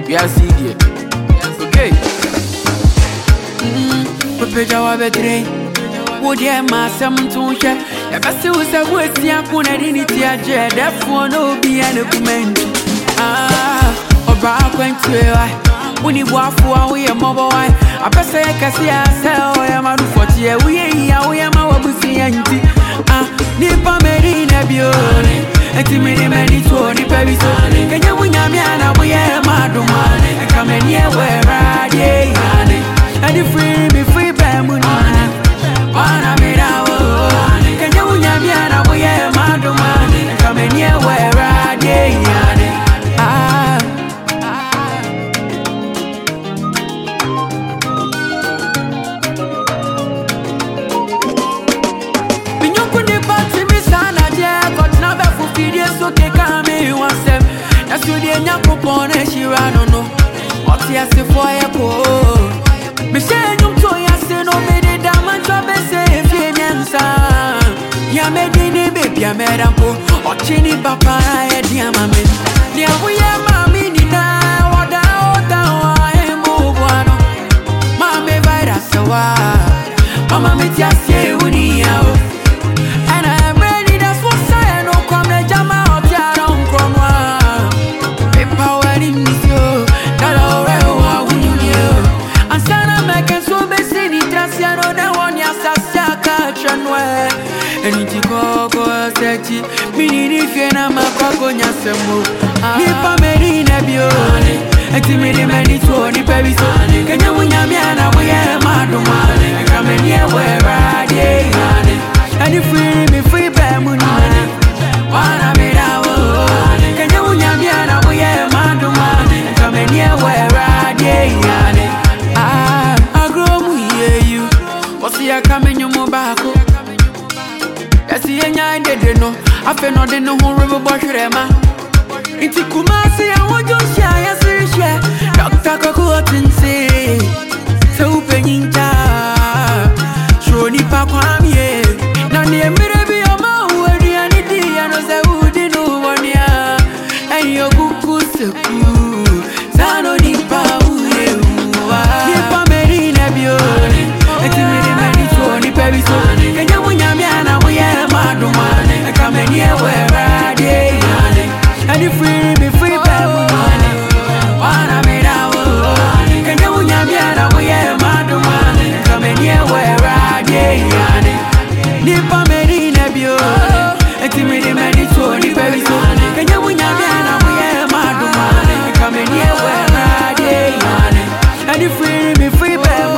We are seeing it. Okay. Prepare our bedroom. Would you my some to share? The best was a word, Yakuna dignity, a jet, that for no be an document. Or back went to a when you walk for away a mobile. I pass a cassia, sell, I am out for tea. We are my bussy auntie. Nipa Medina Bione, and Timmy Many to the Paris. Can you win a man? We are Madumane, and come in here where I am. And you free me free by money. Wanna be now? Can you win a man? We are Madumane, come in here where I am. Okay, come here once. That's you the Yakupon and she ran on. What's the answer for a poor? Michelle, you told us no made it damage to be safe in answer. Ya made it, baby, I made a poor or chinny papa, I dear mammy. Dear, we are mammy, now, what I am one. Mammy, by us, so Mama, me just say, we and I am ready, that's what I know. Come the jama of Yaron Cromwa. Power in this yo, that all when you knew. And Sana making so busy, just yano, the one Yasaka catch and wear. And it's go searchy, meaning if you're not my coconia semo. Nipa Medina Bione, and Timmy Many to the baby son. Can you win a man? We are Madumane, come in here where I am. And you free me free by money. Wanna be now? Can you win a man? We are Madumane, come in here where I am. I grow you. What's the coming you move back? That's the end I didn't know. I feel not in the whole river bush. It's a Kumasi, I want to share. Yes, share. Dr. Cocotin say, so penny. Show ni pa kwamie. Na ni emire bi oma uwedi anidi anoze udi nuwonia. Enyo kuku seku Zano ni pa uye uwa Nipa Medina Bione Eti miri meni choni pebiso Kenya munyamiana muye madumane Kame nye wera de And you free me free pemune Wana mida wo Kenya munyamiana muye madumane Kame nye wera de Nipa Medina Bione Eti miri meni choni pebiso Kenya munyamiana muye madumane Kame nye wera de And you free me free pemune